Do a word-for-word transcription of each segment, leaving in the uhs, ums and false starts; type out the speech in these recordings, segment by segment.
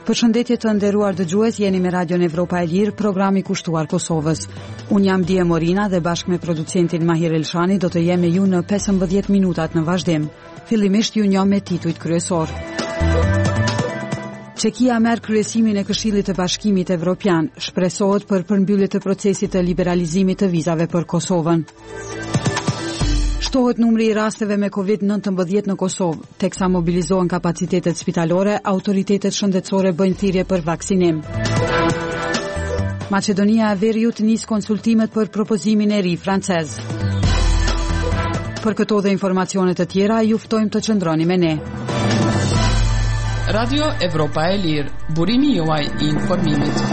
Përshëndetje të nderuar dëgjues, jeni me Radion Evropa e Lirë, programi kushtuar Kosovës. Unë jam Dije Morina dhe bashkë me producentin Mahir Elshani do të jem me ju në pesëmbëdhjetë minutat në vazhdim. Fillimisht ju njoh me titujt kryesor. Çekia merr kryesimin e Këshillit të Bashkimit Evropian, shpresohet për përmbyllje të procesit të liberalizimit të vizave për Kosovën. Shtohet numri i rasteve me kovid nëntëmbëdhjetë në Kosovë, teksa mobilizohen kapacitetet spitalore, autoritetet shëndetësore bëjnë thirrje për vaksinim. Maqedonia e Veriut nis konsultimet për propozimin e ri francez. Për këto dhe informacione të tjera, ju ftojmë të qëndroni me ne. Radio Evropa e Lirë, burimi juaj i informimit.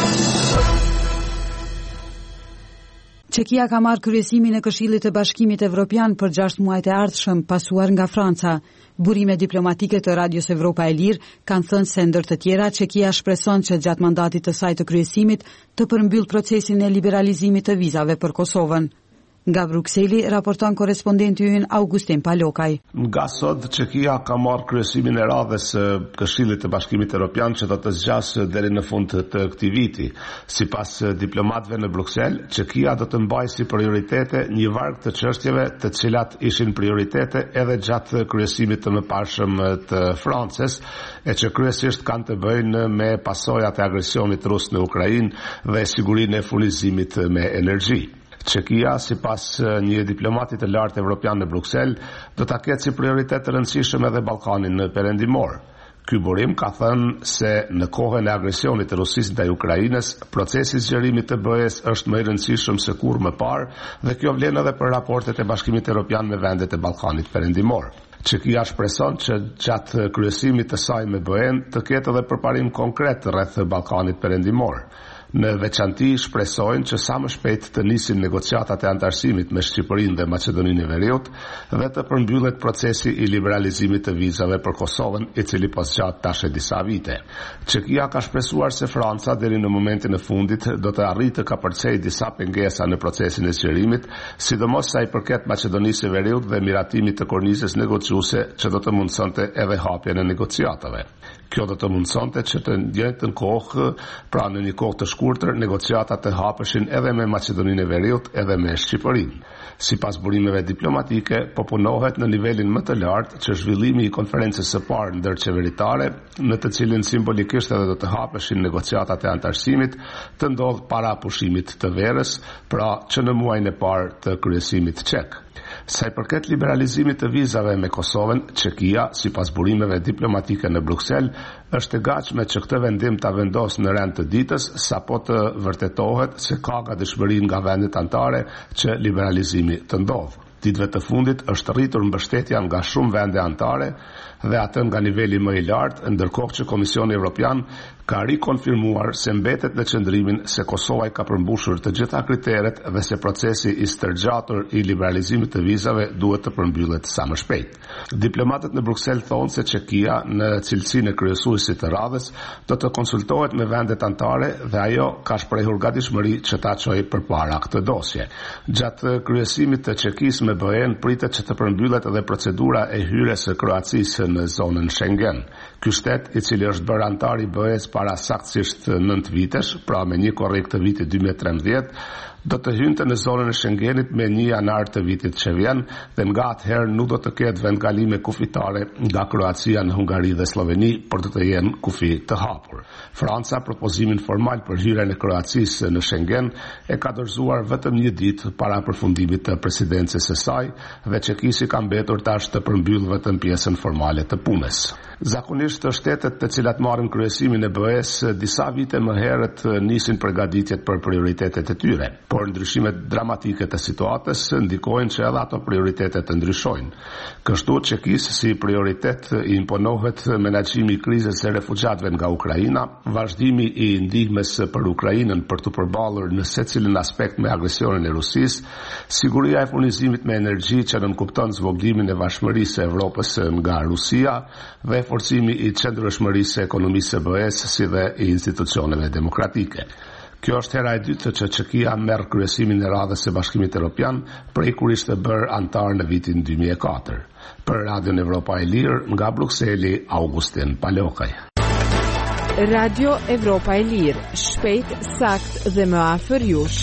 Çekia ka marrë kryesimin e Këshillit të Bashkimit Evropian për gjashtë muajt e ardhshëm, pasuar nga Franca. Burime diplomatike të Radios Evropa e Lirë kanë thënë se ndër të tjera Çekia shpreson që gjatë mandatit të saj të kryesimit të përmbyll procesin e liberalizimit të vizave për Kosovën. Nga Brukseli raporton korespondenti ynë Augustin Palokaj. Nga sot Çekia ka marrë kryesimin e radhës së Këshillit të Bashkimit Evropian që do të zgjasë deri në fund të këtij viti. Sipas diplomatëve në Bruksel, Çekia do të mbajë si prioritete një varg të çështjeve të cilat ishin prioritete edhe gjatë kryesimit të mëparshëm të Francës, e që kryesisht kanë të bëjnë me pasojat e agresionit rus në Ukrainë dhe sigurinë e furnizimit me energji. Çekia, sipas një diplomati të lartë evropian në Bruksel, do ta ketë si prioritet të rëndësishëm edhe Ballkanin në perëndimor. Ky burim ka thënë se në kohën e agresionit të Rusisë ndaj Ukrainës, procesi i zgjerimit të B E-s është më i rëndësishëm se kurrë më parë dhe kjo vlen edhe për raportet e Bashkimit Evropian me vendet e Ballkanit perëndimor. Çekia shpreson që gjatë kryesimit të saj me B E-n të ketë edhe përparim konkret rreth Ballkanit perëndimor. Në veçanti shpresojnë që sa më shpejt të nisin negociatat e antarësimit me Shqipërinë dhe Maqedoninë e Veriut dhe të përmbyllet procesi i liberalizimit të vizave për Kosovën, i cili po zgjat tash e disa vite. Çekia ka shpresuar se Franca deri në momentin e fundit do të arrijë të kapërcejë disa pengesa në procesin e zgjerimit, sidomos sa i përket Maqedonisë së Veriut dhe miratimit të kornizës negociuese që do të mundsonte edhe hapjen e negociatave. Kjo do të mundsonte që të njëjtën kohë, pra në një kohë të shkurtër, negociatat të hapeshin edhe me Maqedoninë e Veriut edhe me Shqipërinë. Sipas burimeve diplomatike, po punohet në nivelin më të lartë që zhvillimi i konferencës së parë ndërqeveritare, në të cilin simbolikisht edhe do të hapeshin negociatat e antarësimit, të ndodhë para pushimit të verës, pra që në muajin e parë të kryesimit çek. Sa i përket liberalizimit të vizave me Kosovën, Çekia, sipas burimeve diplomatike në Bruksel, është e gatshme që këtë vendim ta vendosë në rend të ditës, sapo të vërtetohet se ka gatishmëri nga vendet anëtare që liberalizimi të ndodhë. Ditëve të fundit është rritur mbështetja nga shumë vende anëtare dhe atë nga niveli më i lartë, ndërkohë që Komisioni Evropian ka rikonfirmuar se mbetet në qëndrimin se Kosova i ka përmbushur të gjitha kriteret dhe se procesi i stërgjatur i liberalizimit të vizave duhet të përmbyllet sa më shpejt. Diplomatët në Bruksel thonë se Çekia, në cilësinë e kryesuesit të radhës, do të konsultohet me vendet anëtare dhe ajo ka shprehur gatishmëri që ta çojë përpara këtë dosje. Gjatë kryesimit të Çekisë me B E-n pritet që të përmbyllet edhe procedura e hyrjes së Kroacisë në zonën Schengen. Ky shtet, i cili është bërë antar i B E-s para saktësisht nëntë vitesh, pra me një korrekt të vitit dy mijë e trembëdhjetë, do të hynte në zonën e Schengenit me një janar të vitit që vjen dhe nga atëherë nuk do të ketë vendkalime kufitare nga Kroacia në Hungari dhe Sloveni, por do të jenë kufi të hapur. Franca propozimin formal për hyrjen e Kroacisë në Schengen e ka dorëzuar vetëm një ditë para përfundimit të presidencës së saj dhe Çekisi ka mbetur tash të përmbyll vetëm pjesën formale të punës. Zakonisht shtetet të cilat marrin kryesimin e B E-s disa vite më herët nisin përgatitjet për prioritetet e tyre, por ndryshimet dramatike të situatës ndikojnë që edhe ato prioritetet të ndryshojnë. Kështu Çekisë si prioritet i imponohet menaxhimi i krizës së refugjatëve nga Ukraina, vazhdimi i ndihmës për Ukrainën për të përballur në secilin aspekt me agresionin e Rusisë, siguria e furnizimit me energji që nënkupton zvogëlimin e vashmërisë së Evropës nga Rusia dhe forcimi i qëndrueshmërisë së ekonomisë së B E-s si dhe i institucioneve demokratike. Kjo është hera e dytë që Çekia merr kryesimin e radhës së Bashkimit Evropian prej kur ishte bërë antar në vitin dy mijë e katër. Për Radion Evropa e Lirë, nga Brukseli, Augustin Palokaj. Radio Evropa e Lirë, shpejt, sakt dhe më afër jush.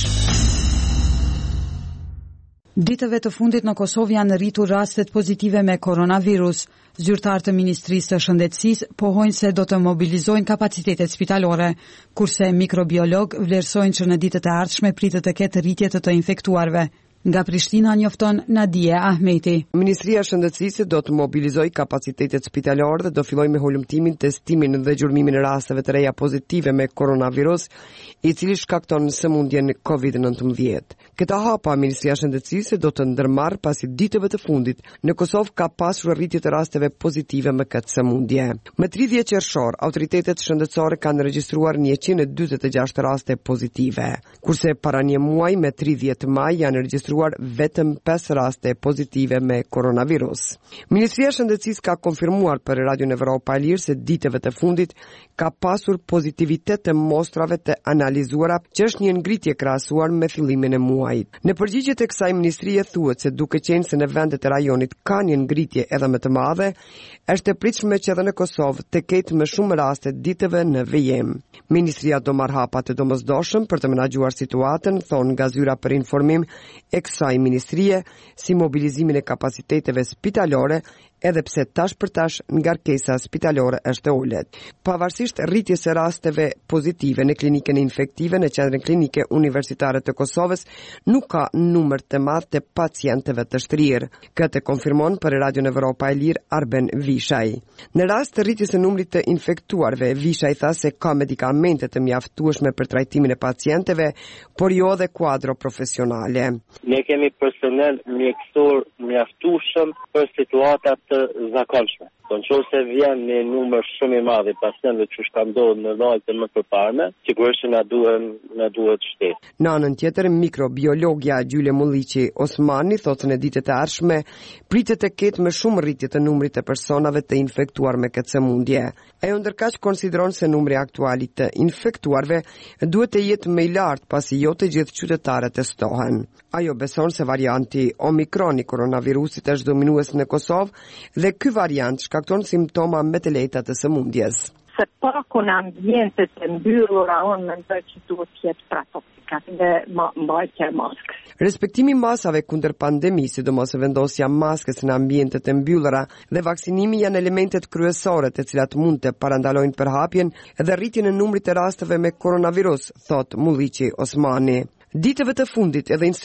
Ditëve të fundit në Kosovë janë rritur rastet pozitive me koronavirus. Zyrtarë të Ministrisë së Shëndetësisë pohojnë se do të mobilizojnë kapacitetet spitalore, kurse mikrobiolog vlerësojnë që në ditët e ardhshme pritet të ketë rritje të të infektuarve. Nga Prishtina njofton Nadije Ahmeti. Ministria e Shëndetësisë do të mobilizojë kapacitetet spitalore dhe do fillojë me holumtimin, testimin dhe gjurmimin e rasteve të reja pozitive me koronavirus, i cili shkakton sëmundjen covid nëntëmbëdhjetë. Këta hapa Ministria e Shëndetësisë do të ndërmarrë pasi ditëve të fundit në Kosovë ka pasur rritje të rasteve pozitive me këtë sëmundje. Më tridhjetë qershor, autoritetet shëndetësore kanë regjistruar njëqind e dymbëdhjetë e gjashtë raste pozitive, kurse para një muaji me tridhjetë maj janë regjistruar vetëm pesë raste pozitive me koronavirus. Ministria e Shëndetësisë ka konfirmuar për Radion Evropa e Lirë se ditëve të fundit ka pasur pozitivitet të mostrave të analizuara, që është një ngritje krahasuar me fillimin e muajit. Në përgjigje të kësaj ministrie thuhet se duke qenë se në vendet e rajonit ka një ngritje edhe më të madhe, është e pritshme që edhe në Kosovë të ketë më shumë raste ditëve në vijim. Ministria do marrë hapa të domosdoshëm për të menaxhuar situatën, thon nga zyra për informim e kësaj ministrie, si mobilizimin e kapaciteteve spitalore, edhe pse tash për tash ngarkesa spitalore është e ulët. Pavarësisht rritjes së rasteve pozitive në klinikën infektive në Qendrën Klinike Universitare të Kosovës, nuk ka numër të madh të pacientëve të shtrirë. Këtë konfirmon për Radion Evropa e Lirë Arben Vishaj. Në rast të rritjes së numrit të infektuarve, Vishaj tha se ka medikamente të mjaftueshme për trajtimin e pacientëve, por jo dhe kuadro profesionale. Ne kemi personel mjekësor mjaftueshëm për situatat të zakonshme. Do në qoftë se vjen një numër shumë i madh i pacientëve që ka ndodhur në vajtë më përparme, sigurisht që na duhen na duhet shtesë. Në anën tjetër, mikrobiologja Gjyle Mulliqi Osmani thotë se në ditët e ardhshme pritet të ketë më shumë rritje të numrit të personave të infektuar me këtë sëmundje. Ajo ndërkaq konsideron se numri aktual i të infektuarve duhet të jetë më i lartë pasi jo të gjithë qytetarët testohen. Ajo beson se varianti Omikron i koronavirusit është dominues në Kosovë dhe ky variant shkakton simptoma më të lehta të sëmundjes. Se paku në ambientet e mbyllura, unë mendoj që duhet të jetë praktikopikat dhe mbajtja e maskës. Respektimi masave kundër pandemisë, sidomos vendosja maskës në ambientet e mbyllura dhe vaksinimi janë elementet kryesore të cilat mund të parandalojnë përhapjen dhe rritjen e numrit të rasteve me koronavirus, thot Mulliqi Osmani. Ditëve të fundit edhe